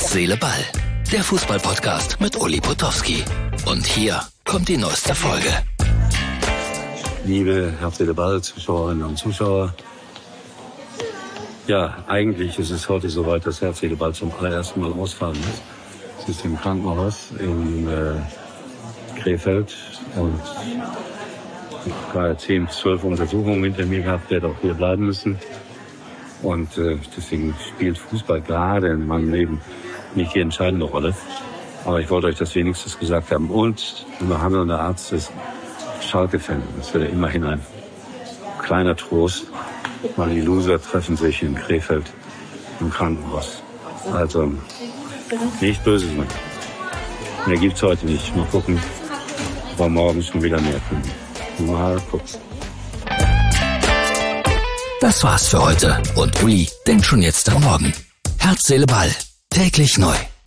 Herz, Seele, Ball. Der Fußball-Podcast mit Uli Potowski. Und hier kommt die neueste Folge. Liebe Herz, Seele, Ball, Zuschauerinnen und Zuschauer. Ja, eigentlich ist es heute soweit, dass Herz, Seele, Ball zum allerersten Mal ausfahren muss. Es ist im Krankenhaus in Krefeld und gerade 10 bis 12 Untersuchungen hinter mir gehabt, werde auch hier bleiben müssen. Und deswegen spielt Fußball gerade in meinem Leben nicht die entscheidende Rolle. Aber ich wollte euch das wenigstens gesagt haben. Und ein behandelnder Arzt ist Schalke-Fan. Das wäre immerhin ein kleiner Trost, weil die Loser treffen sich in Krefeld im Krankenhaus. Also nicht böse sein. Mehr gibt's heute nicht. Mal gucken, ob wir morgen schon wieder mehr können. Mal gucken. Das war's für heute. Und Uli denkt schon jetzt am Morgen. Herz, Seele, Ball. Täglich neu.